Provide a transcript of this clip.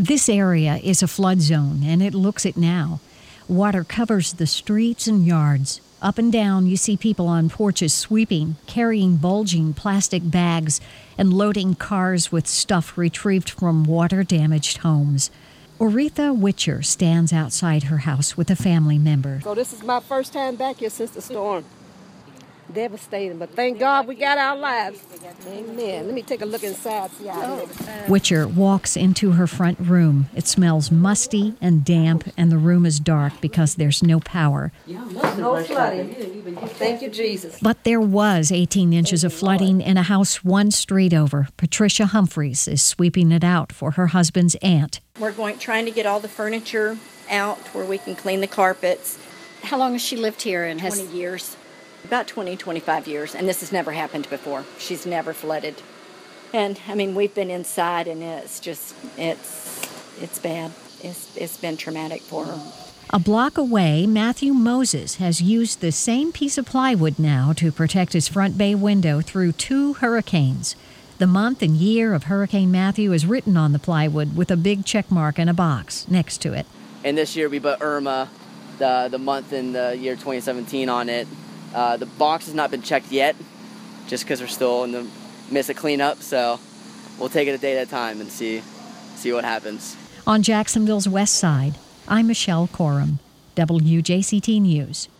This area is a flood zone, and it looks it now. Water covers the streets and yards. Up and down, you see people on porches sweeping, carrying bulging plastic bags, and loading cars with stuff retrieved from water-damaged homes. Oretha Witcher stands outside her house with a family member. So this is my first time back here since the storm. Devastating, but thank God we got our lives. Amen. Let me take a look inside, see how it is. Witcher walks into her front room. It smells musty and damp, and the room is dark because there's no power. No flooding. Thank you, Jesus. But there was 18 inches of flooding in a house one street over. Patricia Humphreys is sweeping it out for her husband's aunt. We're trying to get all the furniture out where we can clean the carpets. How long has she lived here? And 20 years. About 20, 25 years, and this has never happened before. She's never flooded. And, we've been inside, and it's bad. It's been traumatic for her. A block away, Matthew Moses has used the same piece of plywood now to protect his front bay window through 2 hurricanes. The month and year of Hurricane Matthew is written on the plywood with a big check mark in a box next to it. And this year we put Irma, the month in the year 2017 on it. The box has not been checked yet, just because we're still in the midst of cleanup, so we'll take it a day at a time and see what happens. On Jacksonville's west side, I'm Michelle Corum, WJCT News.